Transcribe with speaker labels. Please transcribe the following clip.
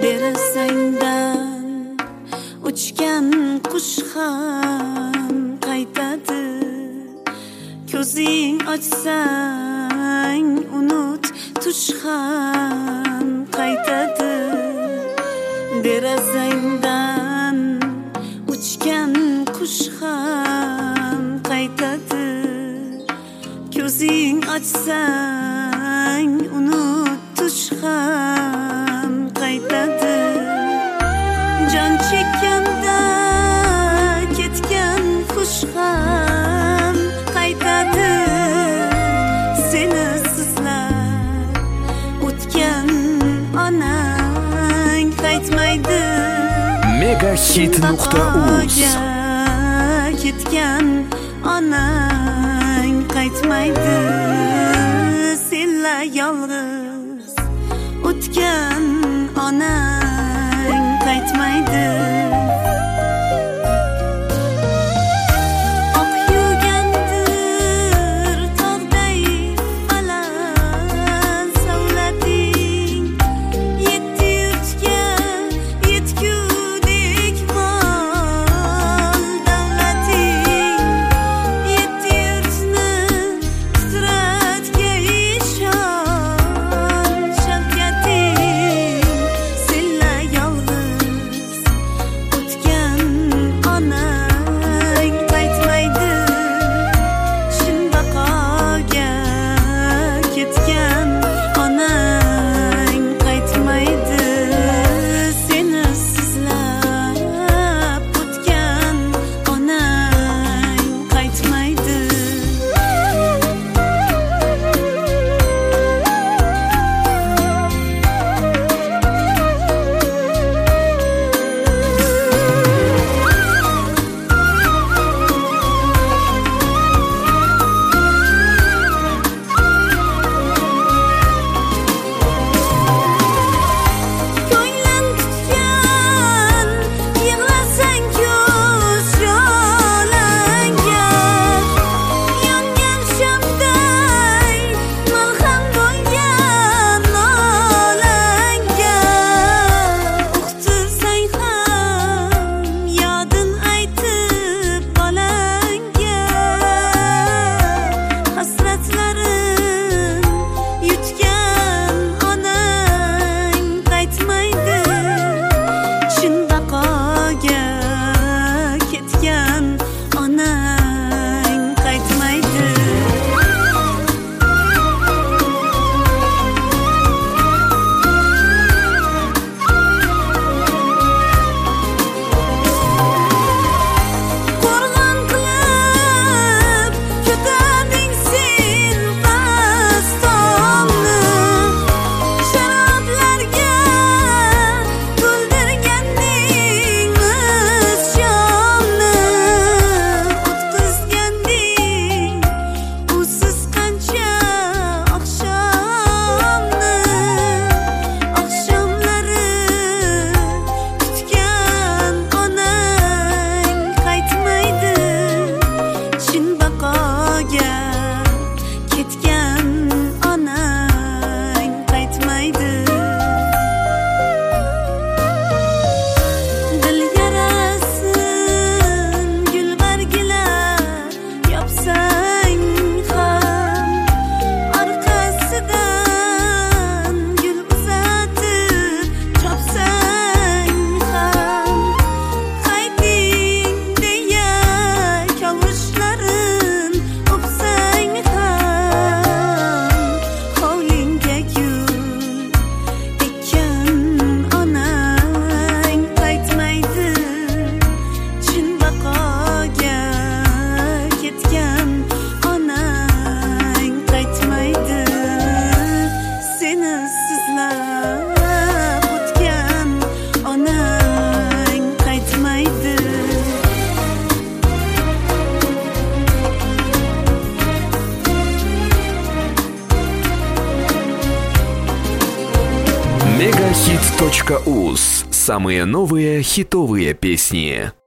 Speaker 1: derazangdan uchgan qush ham qaytadi. Ko'zing ochsang unut tush ham qaytadi. Derazangdan uchgan qush ham qaytadi. Ko'zing ochsang unut tush ham qaytadi. Jon chekkanda ketgan qush ham qaytadi. Seni sizlab o'tgan onang qaytmaydi.
Speaker 2: Megahit.uz
Speaker 1: ketgan onang qaytmaydi. Senlar yolg'iz o'tgan onang qaytmaydi. Oq yugandir tog'day baland savlating. Yetti yurtga yetgudek mol davlating. Yetti yurtni titratga ishon shavkating. Senlar yolg'iz o'tgan onang qaytmaydi. Chin baqoga ketgan onang qaytmaydi. Seni sizlab o'tgan onang qaytmaydi. Ko'nglim tutgan yig'lasang ko'z yo'langa. Yongan shamday malham bo'lgan nolanga. Uqtirsang ham yodin aytib bolangga. Hasratlarin yutgan onang qaytmaydi. Chin baqoga ketgan onang qaytmaydi. Qo'rg'on qilib ko'tarding sen pastomni. Sharoblarga to'ldirganding misyonni. O'tkazganding usiz qancha oqshomni. Oqshomlari kutgan onang qaytmaydi. Chin baqoga ketgan onang qaytmaydi. Dil yarasin gul bargilar yopsang ham. Orqasidan gul uzatib chopsang ham. Qayting deya kavushlarin o'psang ham. Hovlingga gul ekkan onang qaytmaydi. Chin baqoga ketgan onang qaytmaydi. Seni sizlab o'tgan onang qaytmaydi.
Speaker 2: Megahit.uz. Самые новые хитовые песни.